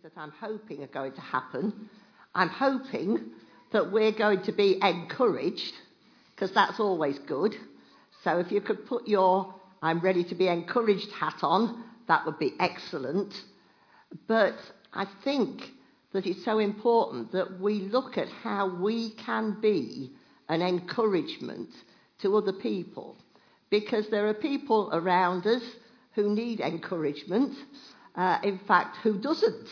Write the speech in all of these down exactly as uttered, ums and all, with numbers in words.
that I'm hoping are going to happen. I'm hoping that we're going to be encouraged, because that's always good. So if you could put your I'm ready to be encouraged hat on, that would be excellent. But I think that it's so important that we look at how we can be an encouragement to other people, because there are people around us who need encouragement, uh, in fact, who doesn't.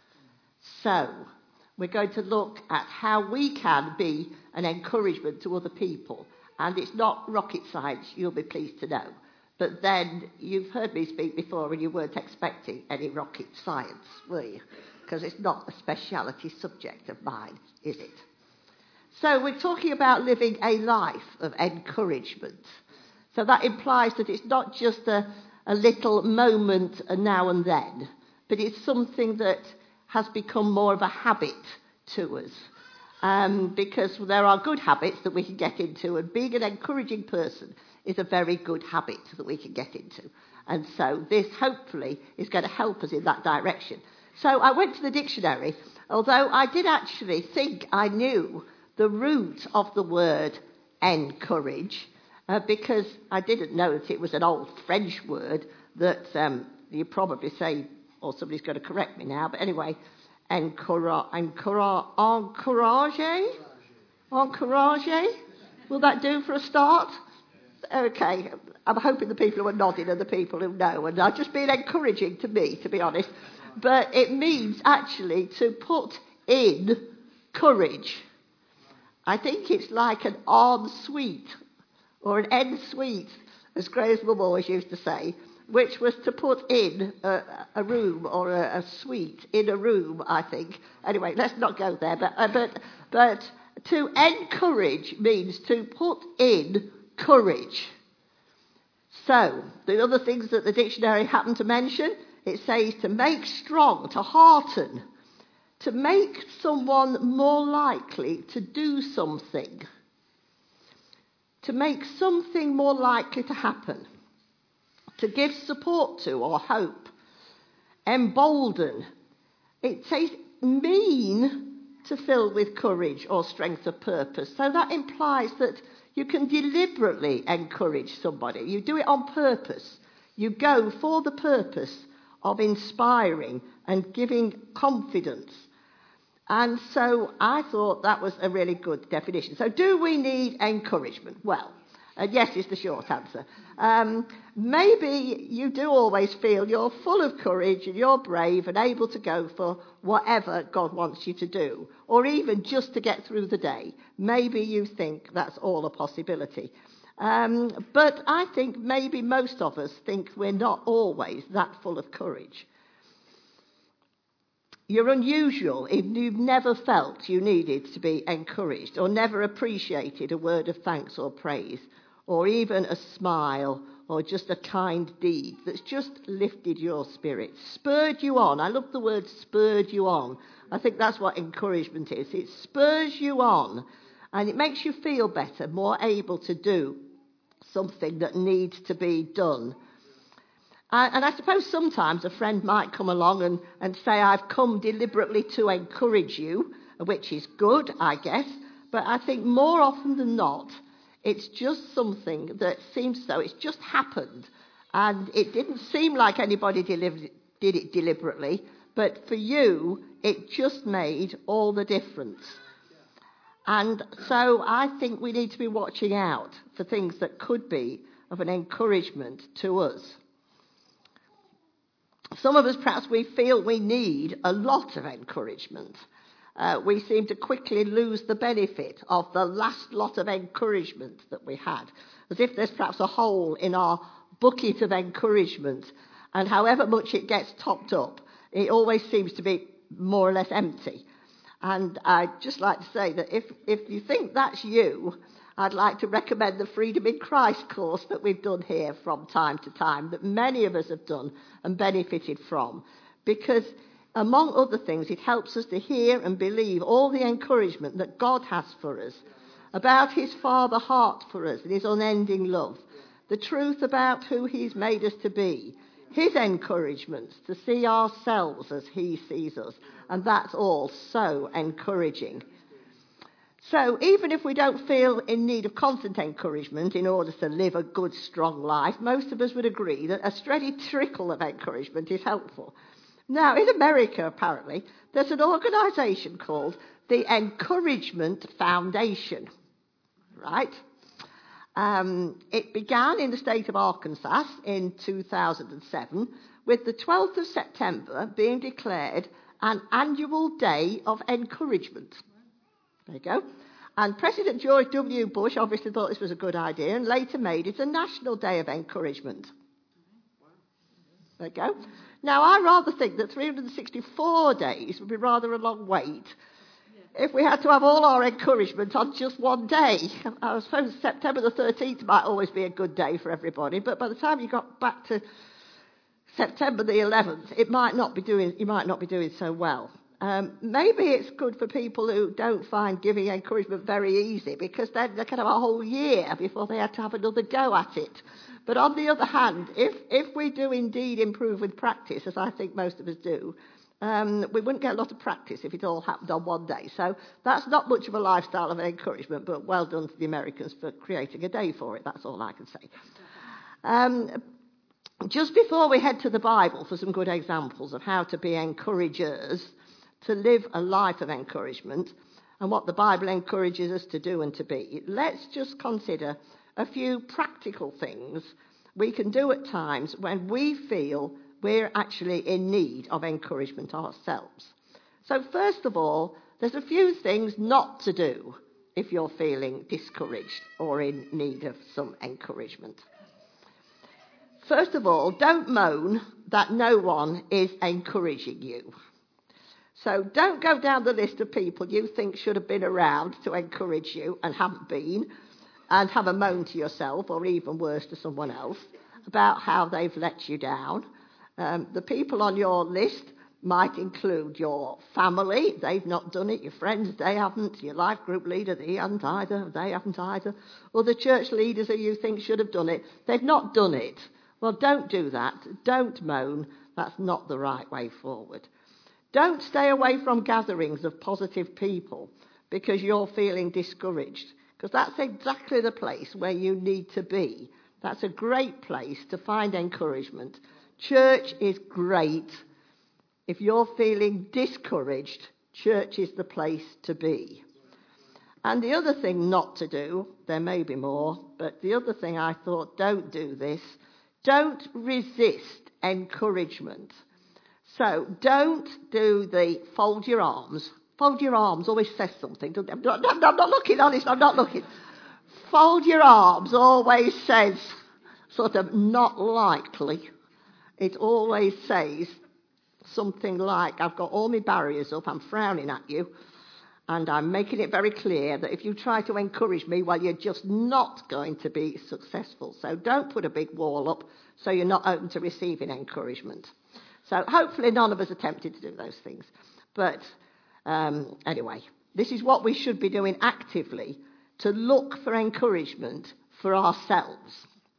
So we're going to look at how we can be an encouragement to other people. And it's not rocket science, you'll be pleased to know. But then you've heard me speak before and you weren't expecting any rocket science, were you? Because it's not a speciality subject of mine, is it? So we're talking about living a life of encouragement. So that implies that it's not just a, a little moment now and then, but it's something that has become more of a habit to us. Um, because there are good habits that we can get into, and being an encouraging person is a very good habit that we can get into. And so this, hopefully, is going to help us in that direction. So I went to the dictionary, although I did actually think I knew the root of the word encourage, uh, because I didn't know that it was an old French word that um, you probably say, or somebody's going to correct me now, but anyway, encourage, encourage, encourage, encourage. Will that do for a start? Okay, I'm hoping the people who are nodding are the people who know, and I've just been encouraging to me, to be honest. But it means actually to put in courage. I think it's like an en suite, or an en suite, as Graham's mum always used to say, which was to put in a, a room or a, a suite in a room, I think. Anyway, let's not go there. But, uh, but, but to encourage means to put in courage. So, the other things that the dictionary happened to mention, it says to make strong, to hearten, to make someone more likely to do something, to make something more likely to happen, to give support to or hope, embolden. It says mean to fill with courage or strength of purpose. So that implies that you can deliberately encourage somebody. You do it on purpose. You go for the purpose of inspiring and giving confidence. And so I thought that was a really good definition. So do we need encouragement? Well, Uh, yes is the short answer. Um, maybe you do always feel you're full of courage and you're brave and able to go for whatever God wants you to do, or even just to get through the day. Maybe you think that's all a possibility. Um, but I think maybe most of us think we're not always that full of courage. You're unusual if you've never felt you needed to be encouraged, or never appreciated a word of thanks or praise, or even a smile, or just a kind deed that's just lifted your spirits, spurred you on. I love the word spurred you on. I think that's what encouragement is. It spurs you on, and it makes you feel better, more able to do something that needs to be done. And I suppose sometimes a friend might come along and, and say, I've come deliberately to encourage you, which is good, I guess. But I think more often than not, it's just something that seems so. It's just happened. And it didn't seem like anybody delivered, did it deliberately. But for you, it just made all the difference. And so I think we need to be watching out for things that could be of an encouragement to us. Some of us, perhaps, we feel we need a lot of encouragement. Uh, we seem to quickly lose the benefit of the last lot of encouragement that we had, as if there's perhaps a hole in our bucket of encouragement, and however much it gets topped up, it always seems to be more or less empty. And I'd just like to say that if, if you think that's you, I'd like to recommend the Freedom in Christ course that we've done here from time to time, that many of us have done and benefited from, because among other things, it helps us to hear and believe all the encouragement that God has for us, about his Father heart for us and his unending love, the truth about who he's made us to be. his encouragements, to see ourselves as he sees us. And that's all so encouraging. So even if we don't feel in need of constant encouragement in order to live a good, strong life, most of us would agree that a steady trickle of encouragement is helpful. Now, in America, apparently, there's an organisation called the Encouragement Foundation, right? Um, it began in the state of Arkansas in two thousand seven, with the twelfth of September being declared an annual day of encouragement. There you go. And President George W. Bush obviously thought this was a good idea and later made it a national day of encouragement. There you go. Now, I rather think that three hundred sixty-four days would be rather a long wait if we had to have all our encouragement on just one day. I suppose September the thirteenth might always be a good day for everybody, but by the time you got back to September the eleventh, it might not be doing, you might not be doing so well. Um, maybe it's good for people who don't find giving encouragement very easy, because then they can have a whole year before they have to have another go at it. But on the other hand, if, if we do indeed improve with practice, as I think most of us do, um, we wouldn't get a lot of practice if it all happened on one day. So that's not much of a lifestyle of encouragement, but well done to the Americans for creating a day for it. That's all I can say. Um, just before we head to the Bible for some good examples of how to be encouragers, to live a life of encouragement, and what the Bible encourages us to do and to be, let's just consider a few practical things we can do at times when we feel we're actually in need of encouragement ourselves. So first of all, there's a few things not to do if you're feeling discouraged or in need of some encouragement. First of all, don't moan that no one is encouraging you. So don't go down the list of people you think should have been around to encourage you and haven't been, and have a moan to yourself, or even worse, to someone else, about how they've let you down. Um, the people on your list might include your family. They've not done it. Your friends, they haven't. Your life group leader, they haven't either. They haven't either. Or the church leaders who you think should have done it. They've not done it. Well, don't do that. Don't moan. That's not the right way forward. Don't stay away from gatherings of positive people because you're feeling discouraged, because that's exactly the place where you need to be. That's a great place to find encouragement. Church is great. If you're feeling discouraged, church is the place to be. And the other thing not to do, there may be more, but the other thing I thought, don't do this. Don't resist encouragement. So don't do the fold your arms. Fold your arms always says something. I'm not, I'm not looking, honest, I'm not looking. Fold your arms always says sort of not likely. It always says something like, I've got all my barriers up, I'm frowning at you, and I'm making it very clear that if you try to encourage me, well, you're just not going to be successful. So don't put a big wall up so you're not open to receiving encouragement. So hopefully none of us are tempted to do those things. But um, anyway, this is what we should be doing actively, to look for encouragement for ourselves.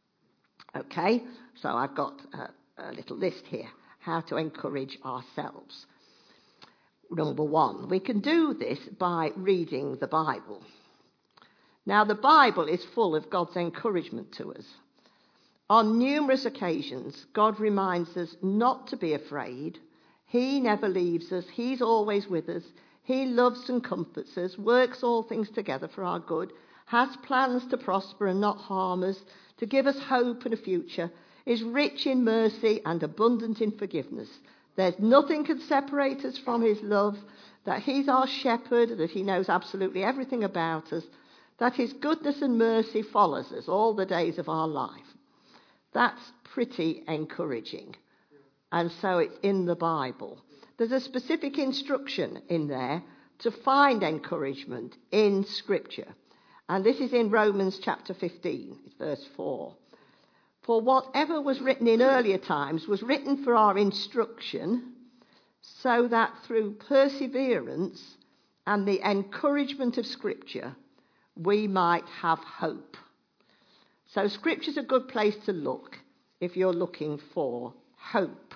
Okay, so I've got a, a little list here, how to encourage ourselves. Number one, we can do this by reading the Bible. Now, the Bible is full of God's encouragement to us. On numerous occasions, God reminds us not to be afraid. He never leaves us. He's always with us. He loves and comforts us, works all things together for our good, has plans to prosper and not harm us, to give us hope and a future, is rich in mercy and abundant in forgiveness. There's nothing can separate us from his love, that he's our shepherd, that he knows absolutely everything about us, that his goodness and mercy follows us all the days of our life. That's pretty encouraging. And so it's in the Bible. There's a specific instruction in there to find encouragement in Scripture. And this is in Romans chapter fifteen, verse four. For whatever was written in earlier times was written for our instruction, so that through perseverance and the encouragement of Scripture, we might have hope. So Scripture's a good place to look if you're looking for hope.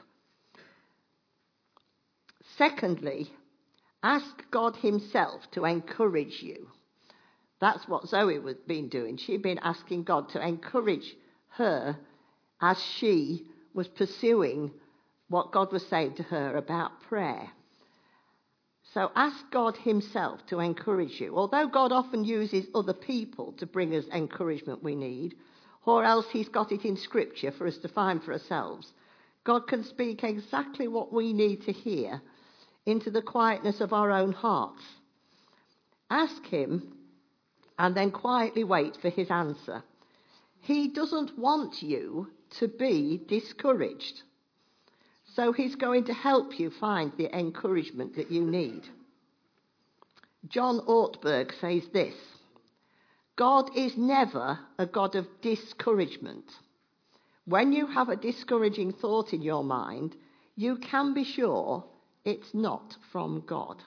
Secondly, ask God himself to encourage you. That's what Zoe had been doing. She'd been asking God to encourage her as she was pursuing what God was saying to her about prayer. So ask God himself to encourage you. Although God often uses other people to bring us encouragement we need, or else he's got it in Scripture for us to find for ourselves, God can speak exactly what we need to hear into the quietness of our own hearts. Ask him and then quietly wait for his answer. He doesn't want you to be discouraged. So he's going to help you find the encouragement that you need. John Ortberg says this: God is never a God of discouragement. When you have a discouraging thought in your mind, you can be sure it's not from God.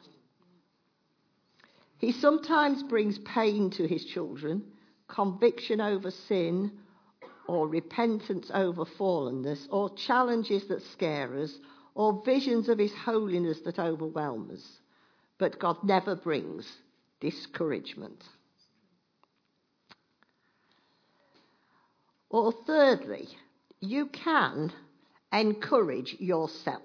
He sometimes brings pain to his children, conviction over sin, or repentance over fallenness, or challenges that scare us, or visions of his holiness that overwhelm us. But God never brings discouragement. Or thirdly, you can encourage yourself.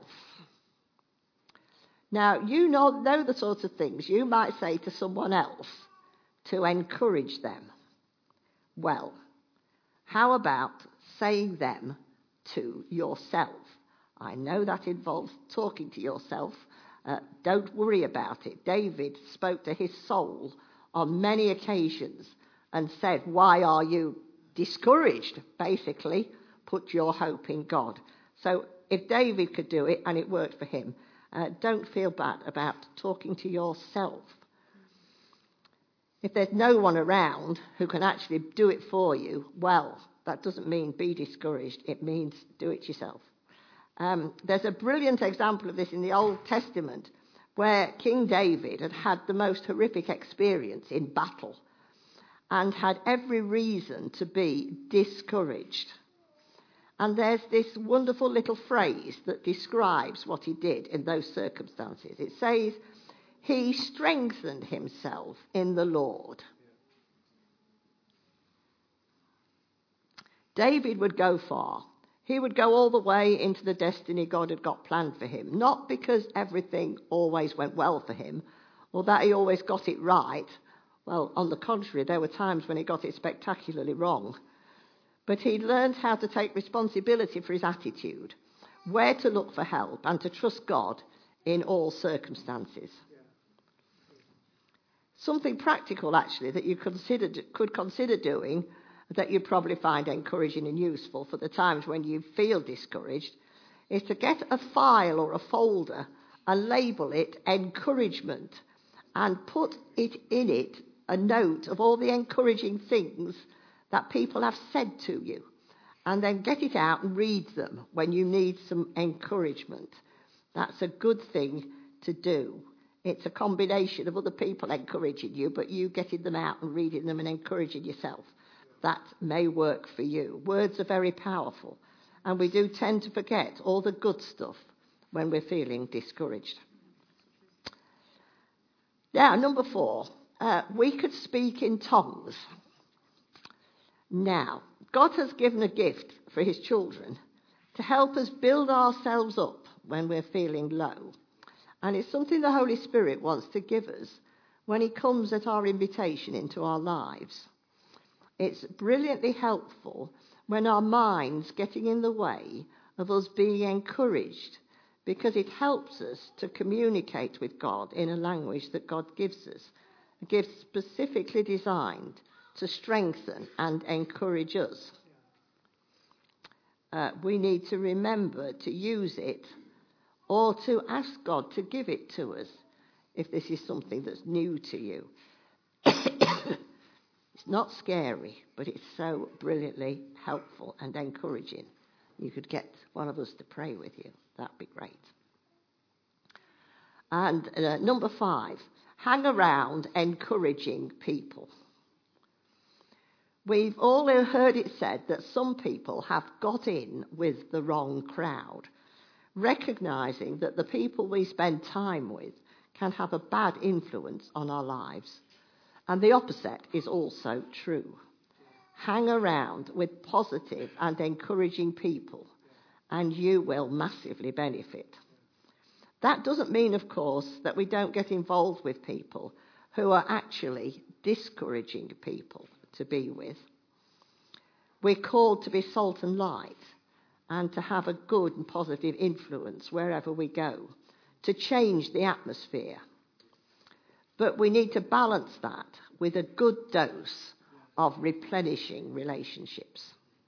Now, you know, know the sorts of things you might say to someone else to encourage them. Well, how about saying them to yourself? I know that involves talking to yourself. Uh, don't worry about it. David spoke to his soul on many occasions and said, why are you discouraged? Basically, put your hope in God. So if David could do it and it worked for him, uh, don't feel bad about talking to yourself. If there's no one around who can actually do it for you, well, that doesn't mean be discouraged. It means do it yourself. Um, there's a brilliant example of this in the Old Testament where King David had had the most horrific experience in battle and had every reason to be discouraged. And there's this wonderful little phrase that describes what he did in those circumstances. It says, he strengthened himself in the Lord. David would go far. He would go all the way into the destiny God had got planned for him. Not because everything always went well for him, or that he always got it right. Well, on the contrary, there were times when he got it spectacularly wrong. But he learned how to take responsibility for his attitude, where to look for help, and to trust God in all circumstances. Something practical, actually, that you considered, could consider doing, that you probably find encouraging and useful for the times when you feel discouraged, is to get a file or a folder and label it encouragement and put it in it a note of all the encouraging things that people have said to you, and then get it out and read them when you need some encouragement. That's a good thing to do. It's a combination of other people encouraging you, but you getting them out and reading them and encouraging yourself. That may work for you. Words are very powerful, and we do tend to forget all the good stuff when we're feeling discouraged. Now, number four, uh, we could speak in tongues. Now, God has given a gift for his children to help us build ourselves up when we're feeling low. And it's something the Holy Spirit wants to give us when he comes at our invitation into our lives. It's brilliantly helpful when our mind's getting in the way of us being encouraged, because it helps us to communicate with God in a language that God gives us, a gift specifically designed to strengthen and encourage us. Uh, we need to remember to use it or to ask God to give it to us if this is something that's new to you. It's not scary, but it's so brilliantly helpful and encouraging. You could get one of us to pray with you. That'd be great. And uh, number five, hang around encouraging people. We've all heard it said that some people have got in with the wrong crowd, recognising that the people we spend time with can have a bad influence on our lives. And the opposite is also true. Hang around with positive and encouraging people, and you will massively benefit. That doesn't mean, of course, that we don't get involved with people who are actually discouraging people to be with. We're called to be salt and light and to have a good and positive influence wherever we go, to change the atmosphere. But we need to balance that with a good dose of replenishing relationships.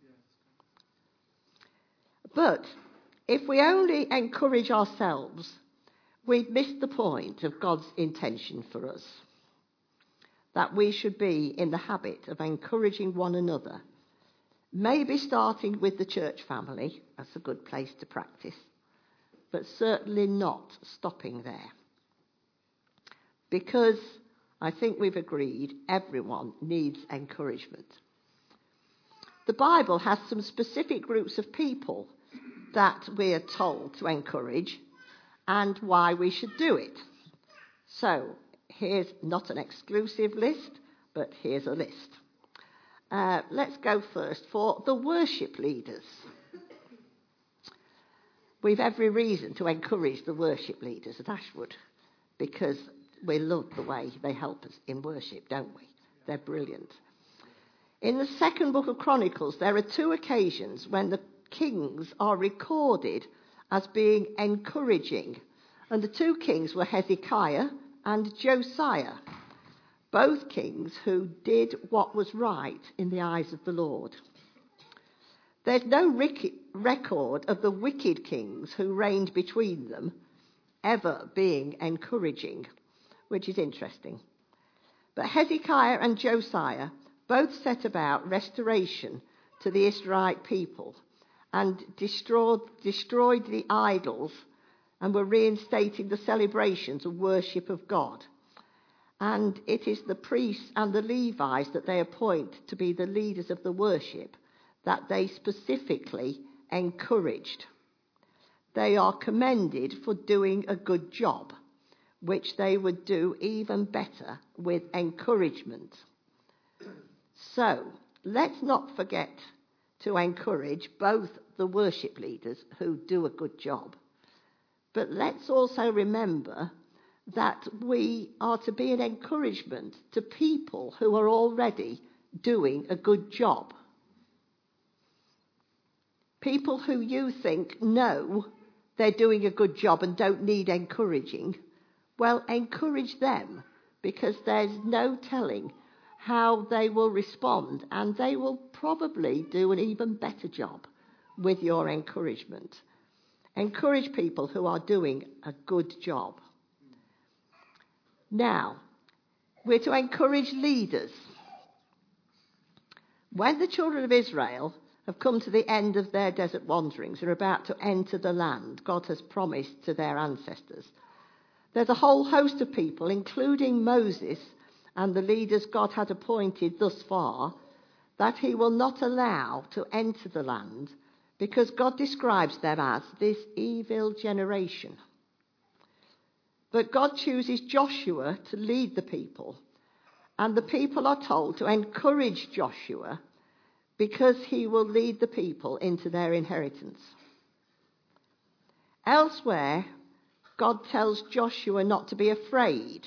But if we only encourage ourselves, we'd miss the point of God's intention for us. That we should be in the habit of encouraging one another. Maybe starting with the church family, that's a good place to practice, but certainly not stopping there. Because I think we've agreed everyone needs encouragement. The Bible has some specific groups of people that we are told to encourage and why we should do it. So, here's not an exclusive list, but here's a list. Uh, let's go first for the worship leaders. We've every reason to encourage the worship leaders at Ashwood because we love the way they help us in worship, don't we? They're brilliant. In the second book of Chronicles, there are two occasions when the kings are recorded as being encouraging. And the two kings were Hezekiah and Josiah, both kings who did what was right in the eyes of the Lord. There's no record of the wicked kings who reigned between them ever being encouraging, which is interesting. But Hezekiah and Josiah both set about restoration to the Israelite people and destroyed, destroyed the idols and were reinstating the celebrations of worship of God. And it is the priests and the Levites that they appoint to be the leaders of the worship that they specifically encouraged. They are commended for doing a good job, which they would do even better with encouragement. So, let's not forget to encourage both the worship leaders who do a good job. But let's also remember that we are to be an encouragement to people who are already doing a good job. People who you think know they're doing a good job and don't need encouraging, well, encourage them, because there's no telling how they will respond, and they will probably do an even better job with your encouragement. Encourage people who are doing a good job. Now, we're to encourage leaders. When the children of Israel have come to the end of their desert wanderings, are about to enter the land God has promised to their ancestors, there's a whole host of people, including Moses and the leaders God had appointed thus far, that he will not allow to enter the land, because God describes them as this evil generation. But God chooses Joshua to lead the people, and the people are told to encourage Joshua because he will lead the people into their inheritance. Elsewhere, God tells Joshua not to be afraid.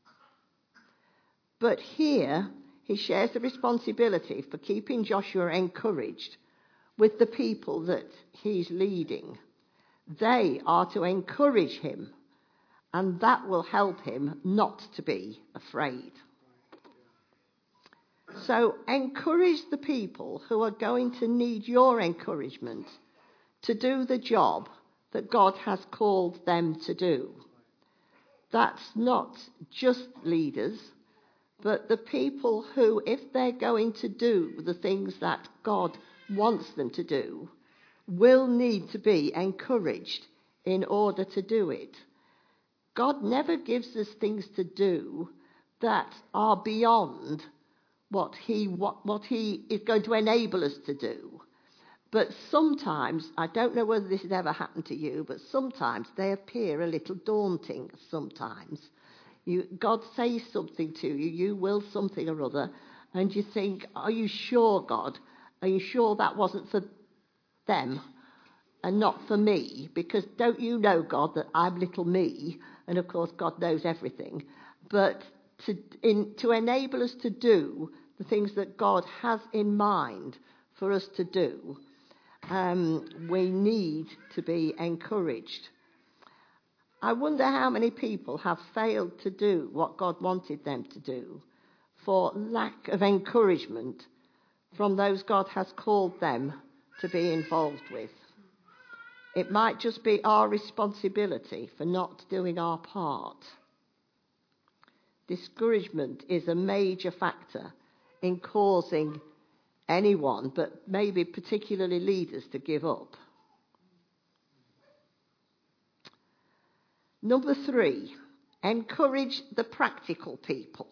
But here, he shares the responsibility for keeping Joshua encouraged with the people that he's leading. They are to encourage him, and that will help him not to be afraid. So encourage the people who are going to need your encouragement to do the job that God has called them to do. That's not just leaders, but the people who, if they're going to do the things that God wants them to do, will need to be encouraged in order to do it. God never gives us things to do that are beyond what he what, what he is going to enable us to do. But sometimes, I don't know whether this has ever happened to you, but sometimes they appear a little daunting sometimes. You, God says something to you, you will something or other, and you think, are you sure, God? Are you sure that wasn't for them and not for me? Because don't you know, God, that I'm little me, and of course God knows everything. But to, in, to enable us to do the things that God has in mind for us to do, um, we need to be encouraged. I wonder how many people have failed to do what God wanted them to do for lack of encouragement from those God has called them to be involved with. It might just be our responsibility for not doing our part. Discouragement is a major factor in causing anyone, but maybe particularly leaders, to give up. Number three, encourage the practical people.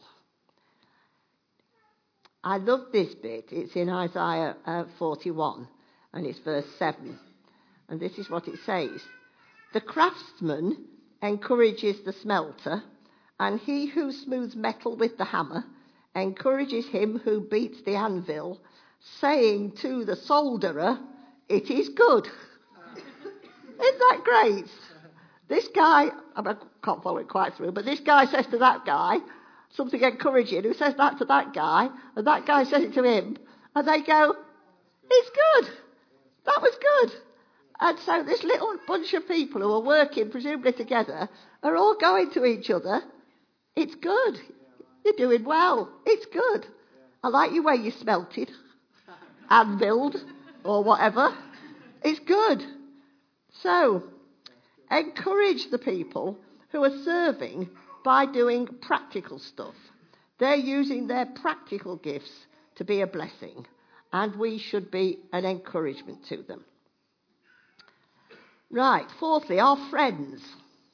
I love this bit. It's in Isaiah uh, forty-one, and it's verse seven. And this is what it says. The craftsman encourages the smelter, and he who smooths metal with the hammer encourages him who beats the anvil, saying to the solderer, it is good. Isn't that great? This guy, I can't follow it quite through, but this guy says to that guy something encouraging, who says that to that guy, and that guy says it to him, and they go, it's good. That was good. And so this little bunch of people who are working, presumably together, are all going to each other, it's good. You're doing well. It's good. I like you where you smelted, anviled, or whatever. It's good. So, encourage the people who are serving by doing practical stuff. They're using their practical gifts to be a blessing, and we should be an encouragement to them. Right, fourthly, our friends.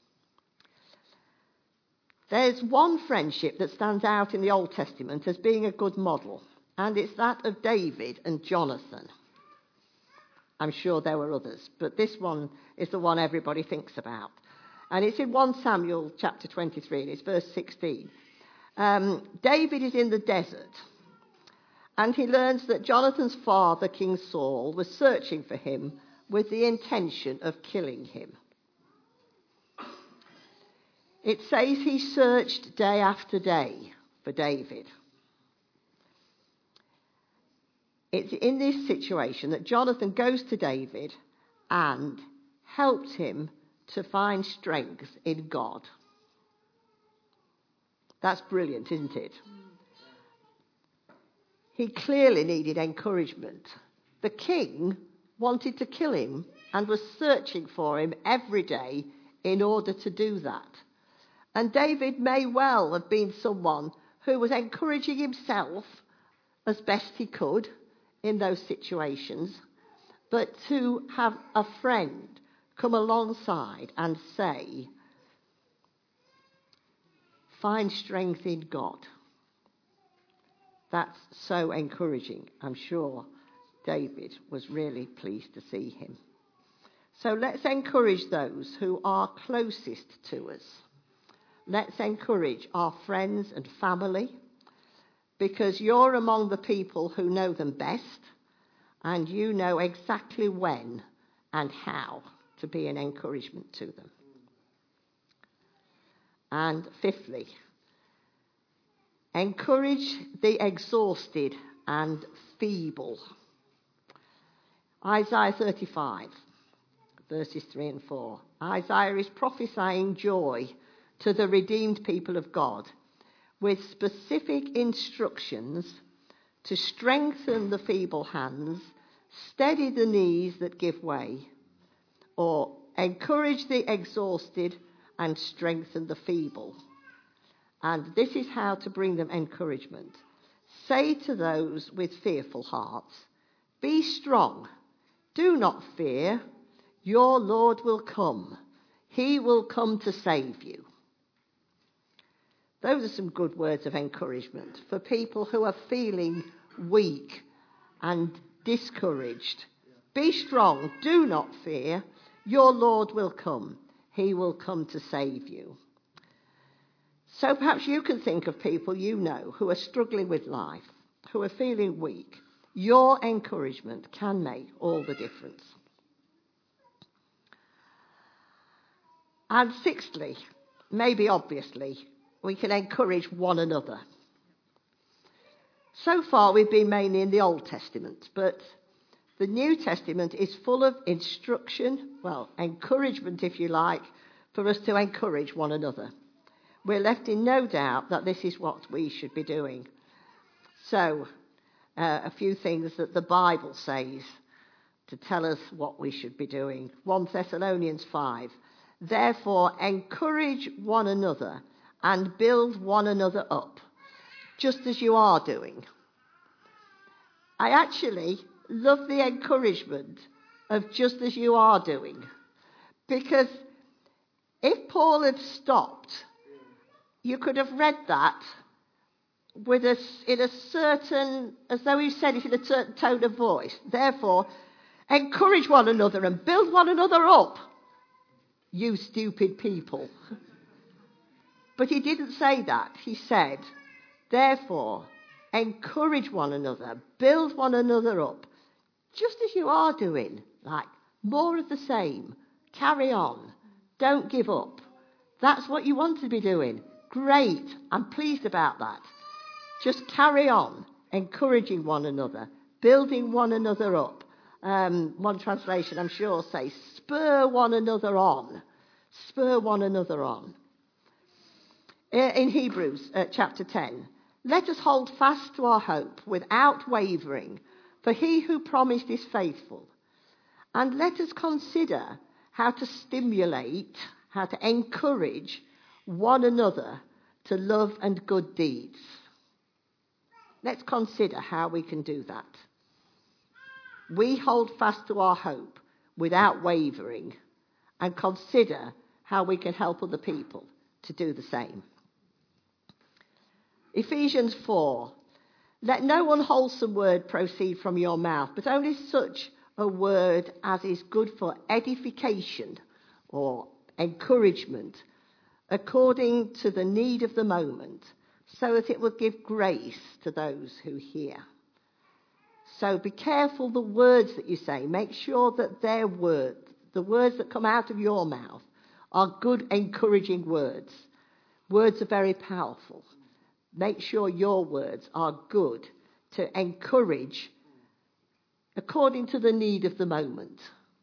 There's one friendship that stands out in the Old Testament as being a good model, and it's that of David and Jonathan. I'm sure there were others, but this one is the one everybody thinks about. And it's in First Samuel chapter twenty-three, and it's verse sixteen. Um, David is in the desert, and he learns that Jonathan's father, King Saul, was searching for him with the intention of killing him. It says he searched day after day for David. It's in this situation that Jonathan goes to David and helps him to find strength in God. That's brilliant, isn't it? He clearly needed encouragement. The king wanted to kill him and was searching for him every day in order to do that. And David may well have been someone who was encouraging himself as best he could in those situations, but to have a friend come alongside and say, find strength in God. That's so encouraging. I'm sure David was really pleased to see him. So let's encourage those who are closest to us. Let's encourage our friends and family, because you're among the people who know them best, and you know exactly when and how to be an encouragement to them. And fifthly, encourage the exhausted and feeble. Isaiah thirty-five, verses three and four. Isaiah is prophesying joy to the redeemed people of God, with specific instructions to strengthen the feeble hands, steady the knees that give way, or encourage the exhausted and strengthen the feeble. And this is how to bring them encouragement. Say to those with fearful hearts, be strong, do not fear, your Lord will come. He will come to save you. Those are some good words of encouragement for people who are feeling weak and discouraged. Be strong, do not fear. Your Lord will come. He will come to save you. So perhaps you can think of people you know who are struggling with life, who are feeling weak. Your encouragement can make all the difference. And sixthly, maybe obviously, we can encourage one another. So far we've been mainly in the Old Testament, but the New Testament is full of instruction, well, encouragement if you like, for us to encourage one another. We're left in no doubt that this is what we should be doing. So, uh, a few things that the Bible says to tell us what we should be doing. First Thessalonians five. Therefore, encourage one another and build one another up, just as you are doing. I actually love the encouragement of just as you are doing, because if Paul had stopped, you could have read that with a, in a certain, as though he said it in a certain tone of voice. Therefore, encourage one another and build one another up, you stupid people. But he didn't say that. He said, therefore, encourage one another, build one another up, just as you are doing. Like, more of the same. Carry on. Don't give up. That's what you want to be doing. Great. I'm pleased about that. Just carry on, encouraging one another, building one another up. Um, one translation, I'm sure, says, spur one another on. Spur one another on. In Hebrews uh, chapter ten, let us hold fast to our hope without wavering, for he who promised is faithful. And let us consider how to stimulate, how to encourage one another to love and good deeds. Let's consider how we can do that. We hold fast to our hope without wavering and consider how we can help other people to do the same. Ephesians four, let no unwholesome word proceed from your mouth, but only such a word as is good for edification or encouragement, according to the need of the moment, so that it will give grace to those who hear. So be careful the words that you say. Make sure that their words, the words that come out of your mouth, are good, encouraging words. Words are very powerful. Make sure your words are good to encourage according to the need of the moment.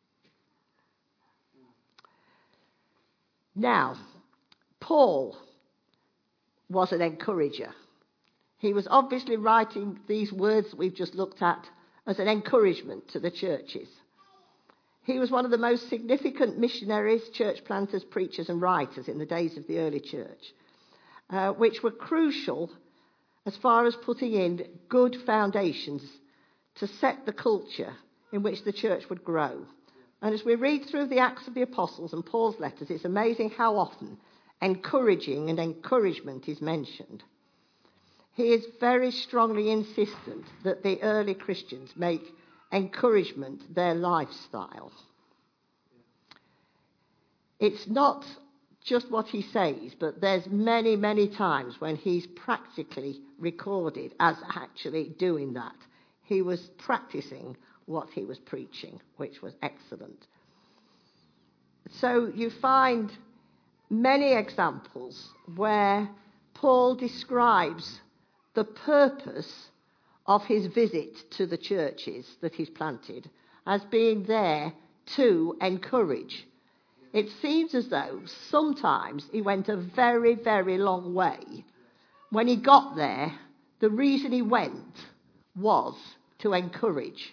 Now, Paul was an encourager. He was obviously writing these words that we've just looked at as an encouragement to the churches. He was one of the most significant missionaries, church planters, preachers and writers in the days of the early church, uh, which were crucial as far as putting in good foundations to set the culture in which the church would grow. And as we read through the Acts of the Apostles and Paul's letters, it's amazing how often encouraging and encouragement is mentioned. He is very strongly insistent that the early Christians make encouragement their lifestyle. It's not just what he says, but there's many, many times when he's practically recorded as actually doing that. He was practicing what he was preaching, which was excellent. So you find many examples where Paul describes the purpose of his visit to the churches that he's planted as being there to encourage. It seems as though sometimes he went a very, very long way. When he got there, the reason he went was to encourage.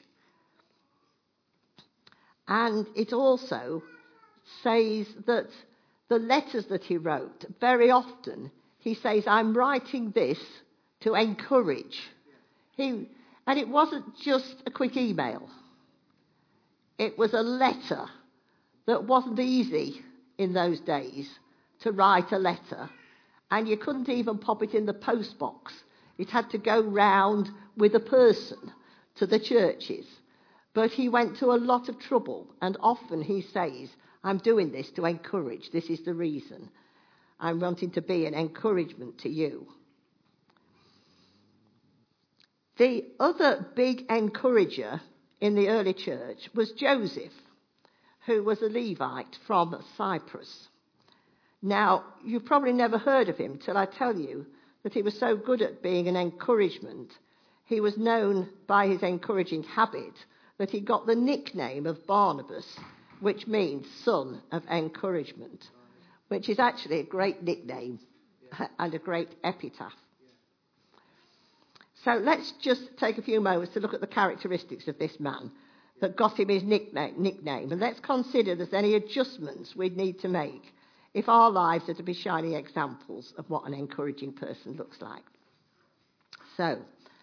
And it also says that the letters that he wrote, very often he says, I'm writing this to encourage. He, and it wasn't just a quick email. It was a letter that wasn't easy in those days to write a letter and you couldn't even pop it in the post box. It had to go round with a person to the churches. But he went to a lot of trouble, and often he says, I'm doing this to encourage. This is the reason. I'm wanting to be an encouragement to you. The other big encourager in the early church was Joseph, who was a Levite from Cyprus. Now, you've probably never heard of him till I tell you that he was so good at being an encouragement. He was known by his encouraging habit that he got the nickname of Barnabas, which means son of encouragement, which is actually a great nickname and a great epitaph. So let's just take a few moments to look at the characteristics of this man that got him his nickname, nickname. And let's consider there's any adjustments we'd need to make if our lives are to be shining examples of what an encouraging person looks like. So,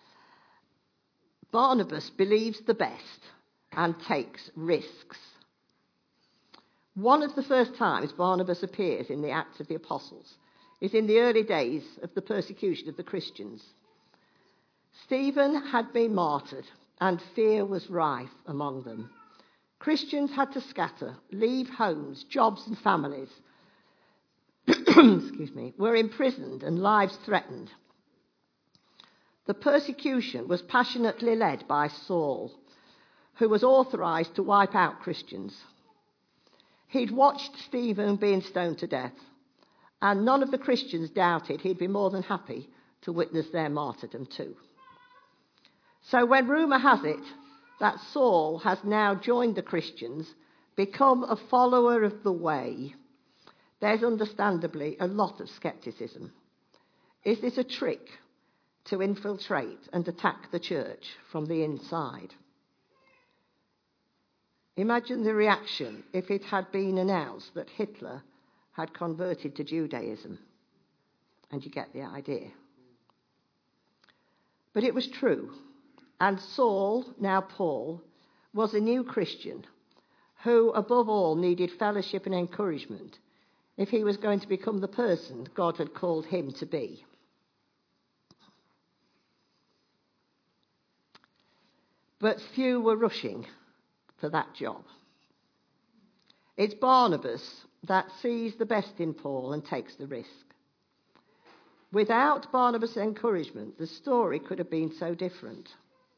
Barnabas believes the best and takes risks. One of the first times Barnabas appears in the Acts of the Apostles is in the early days of the persecution of the Christians. Stephen had been martyred, and fear was rife among them. Christians had to scatter, leave homes, jobs and families, excuse me, were imprisoned and lives threatened. The persecution was passionately led by Saul, who was authorized to wipe out Christians. He'd watched Stephen being stoned to death, and none of the Christians doubted he'd be more than happy to witness their martyrdom too. So when rumour has it that Saul has now joined the Christians, become a follower of the way, there's understandably a lot of scepticism. Is this a trick to infiltrate and attack the church from the inside? Imagine the reaction if it had been announced that Hitler had converted to Judaism. And you get the idea. But it was true. And Saul, now Paul, was a new Christian who, above all, needed fellowship and encouragement if he was going to become the person God had called him to be. But few were rushing for that job. It's Barnabas that sees the best in Paul and takes the risk. Without Barnabas' encouragement, the story could have been so different.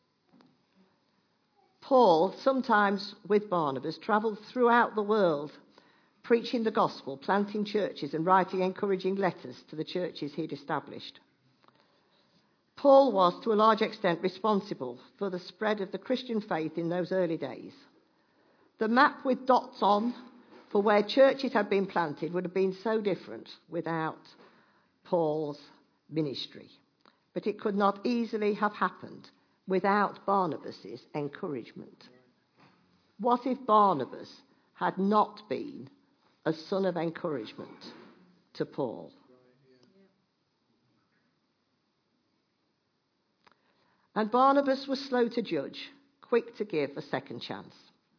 Paul, sometimes with Barnabas, travelled throughout the world, preaching the gospel, planting churches and writing encouraging letters to the churches he'd established. Paul was, to a large extent, responsible for the spread of the Christian faith in those early days. The map with dots on for where churches had been planted would have been so different without Paul's ministry. But it could not easily have happened without Barnabas' encouragement. What if Barnabas had not been a son of encouragement to Paul? And Barnabas was slow to judge, quick to give a second chance.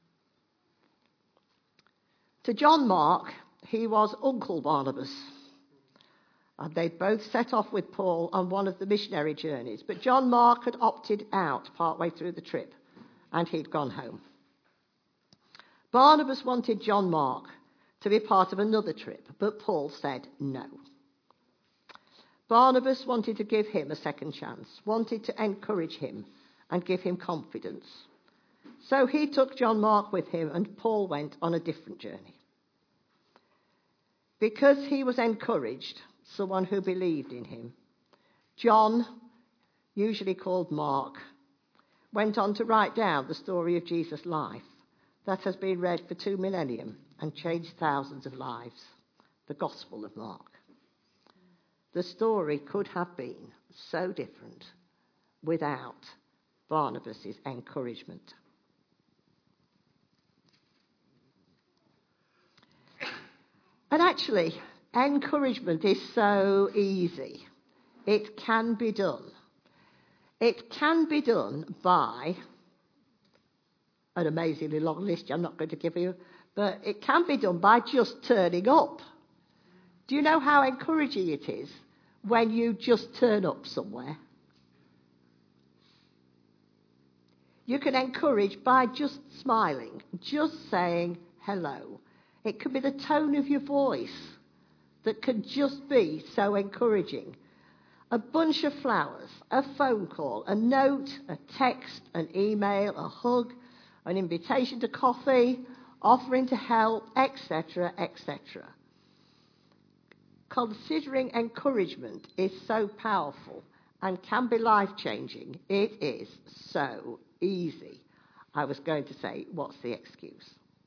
To John Mark, he was Uncle Barnabas. And they both set off with Paul on one of the missionary journeys. But John Mark had opted out partway through the trip, and he'd gone home. Barnabas wanted John Mark to be part of another trip, but Paul said no. Barnabas wanted to give him a second chance, wanted to encourage him and give him confidence. So he took John Mark with him, and Paul went on a different journey. Because he was encouraged, someone who believed in him, John, usually called Mark, went on to write down the story of Jesus' life that has been read for two millennium and changed thousands of lives, the Gospel of Mark. The story could have been so different without Barnabas' encouragement. And actually, encouragement is so easy. It can be done. It can be done by an amazingly long list I'm not going to give you, but it can be done by just turning up. Do you know how encouraging it is when you just turn up somewhere? You can encourage by just smiling, just saying hello. It could be the tone of your voice that can just be so encouraging. A bunch of flowers, a phone call, a note, a text, an email, a hug, an invitation to coffee, offering to help, et cetera, et cetera. Considering encouragement is so powerful and can be life-changing. It is so easy. I was going to say, what's the excuse?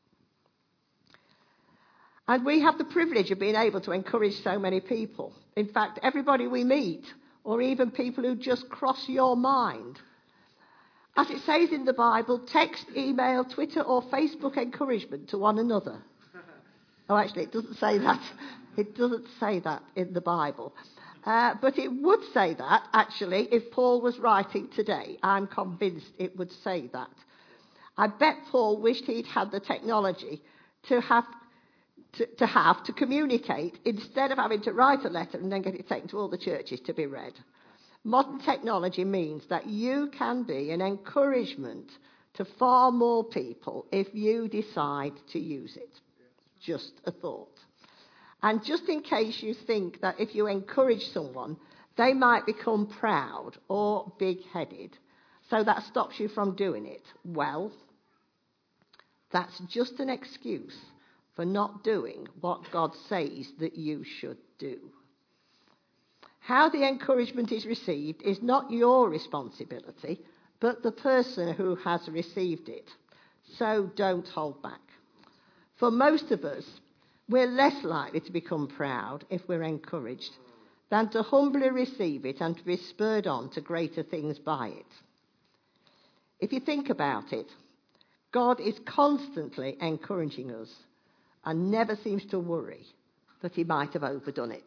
And we have the privilege of being able to encourage so many people. In fact, everybody we meet, or even people who just cross your mind. As it says in the Bible, text, email, Twitter, or Facebook encouragement to one another. Oh, actually, it doesn't say that. It doesn't say that in the Bible. Uh, but it would say that, actually, if Paul was writing today. I'm convinced it would say that. I bet Paul wished he'd had the technology to have to, to have to communicate instead of having to write a letter and then get it taken to all the churches to be read. Modern technology means that you can be an encouragement to far more people if you decide to use it. Just a thought. And just in case you think that if you encourage someone, they might become proud or big-headed, so that stops you from doing it. Well, that's just an excuse for not doing what God says that you should do. How the encouragement is received is not your responsibility, but the person who has received it. So don't hold back. For most of us, we're less likely to become proud if we're encouraged than to humbly receive it and to be spurred on to greater things by it. If you think about it, God is constantly encouraging us and never seems to worry that he might have overdone it.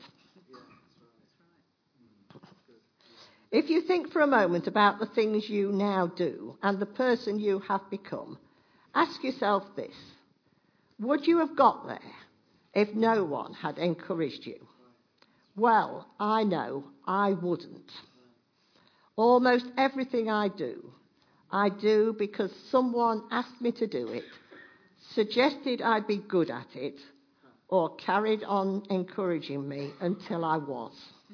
If you think for a moment about the things you now do and the person you have become, ask yourself this. Would you have got there if no one had encouraged you? Well, I know I wouldn't. Almost everything I do, I do because someone asked me to do it, suggested I'd be good at it, or carried on encouraging me until I was.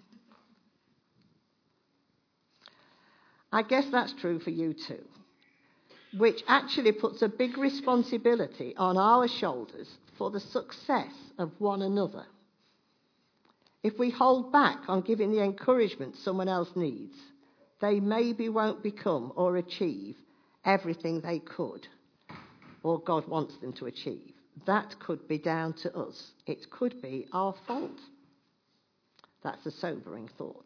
I guess that's true for you too, which actually puts a big responsibility on our shoulders for the success of one another. If we hold back on giving the encouragement someone else needs, they maybe won't become or achieve everything they could or God wants them to achieve. That could be down to us. It could be our fault. That's a sobering thought.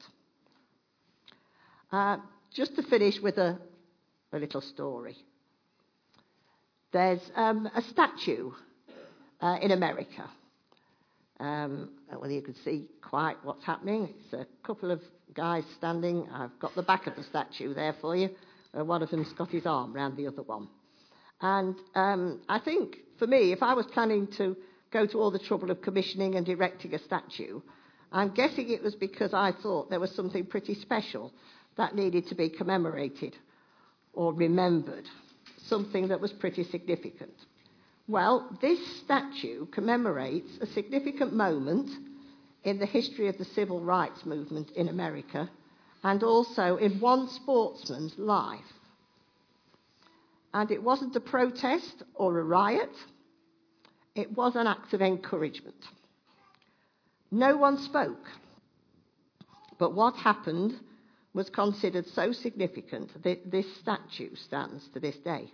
Uh, just to finish with a, a little story. There's um, a statue uh, in America. Um, well, you can see quite what's happening. It's a couple of guys standing. I've got the back of the statue there for you. Uh, one of them's got his arm round the other one. And um, I think, for me, if I was planning to go to all the trouble of commissioning and erecting a statue, I'm guessing it was because I thought there was something pretty special that needed to be commemorated or remembered, something that was pretty significant. Well, this statue commemorates a significant moment in the history of the civil rights movement in America and also in one sportsman's life. And it wasn't a protest or a riot. It was an act of encouragement. No one spoke. But what happened was considered so significant that this statue stands to this day.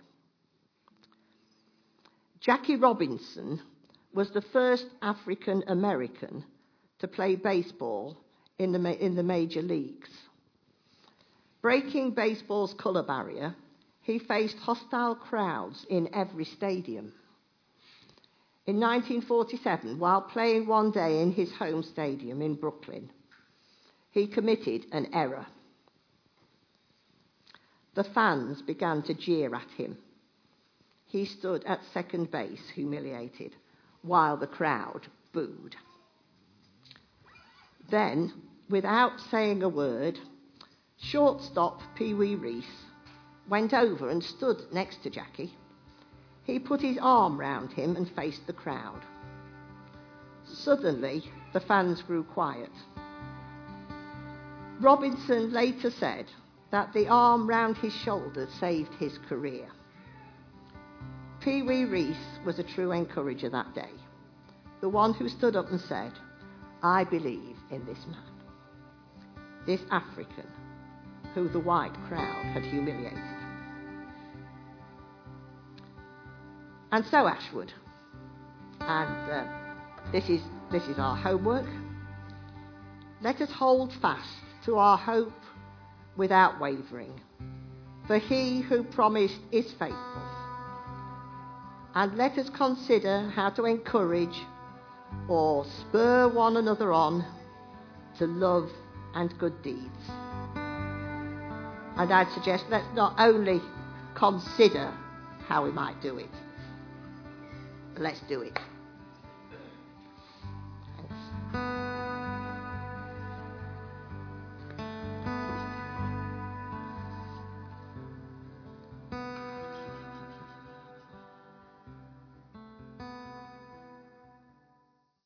Jackie Robinson was the first African American to play baseball in the, ma- in the major leagues. Breaking baseball's colour barrier, he faced hostile crowds in every stadium. In nineteen forty-seven, while playing one day in his home stadium in Brooklyn, he committed an error. The fans began to jeer at him. He stood at second base, humiliated, while the crowd booed. Then, without saying a word, shortstop Pee Wee Reese went over and stood next to Jackie. He put his arm round him and faced the crowd. Suddenly, the fans grew quiet. Robinson later said that the arm round his shoulder saved his career. Pee Wee Reese was a true encourager that day, the one who stood up and said, "I believe in this man," this African who the white crowd had humiliated. And so, Ashwood, and uh, this is this is our homework. Let us hold fast to our hope without wavering, for he who promised is faithful. And let us consider how to encourage or spur one another on to love and good deeds. And I'd suggest let's not only consider how we might do it, let's do it.